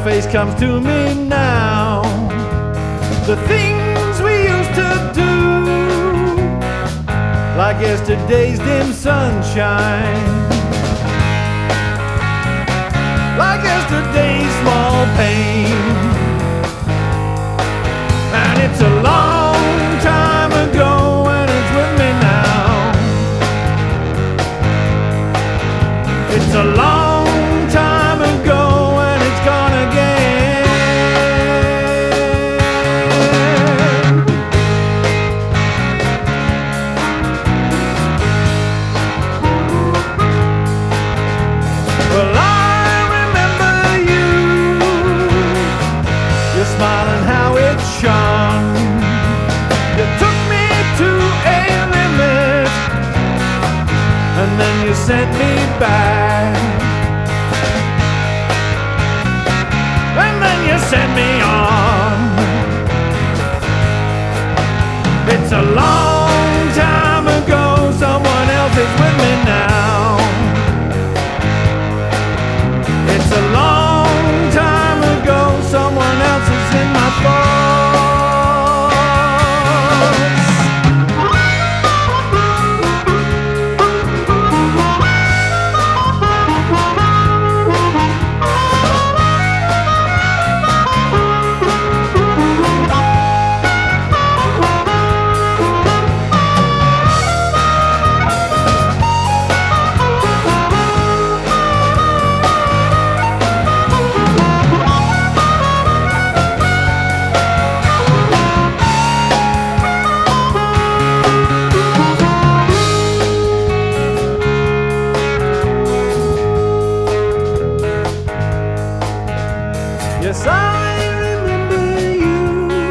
face comes to me now. The things we used to do, like yesterday's dim sunshine, like yesterday's small pain. And it's a long time ago and it's with me now. It's a long time ago and it's gone again. Well, I remember you, your smile and how it shone. You took me to a limit and then you sent me back, and then you sent me on. It's a long time ago, someone else is with me now. It's a long time ago, someone else is in my thoughts. Yes, I remember you.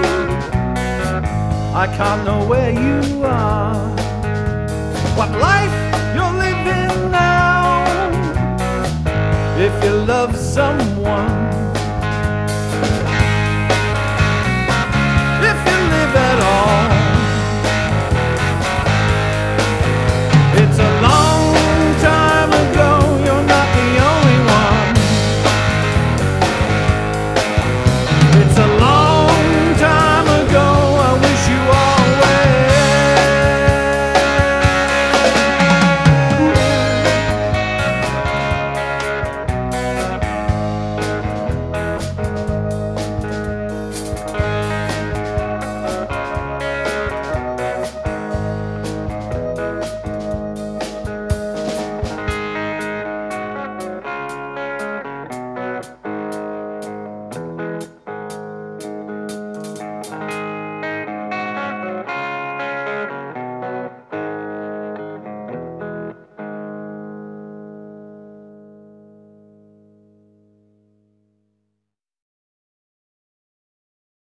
I can't know where you are, what life you're living now. If you love someone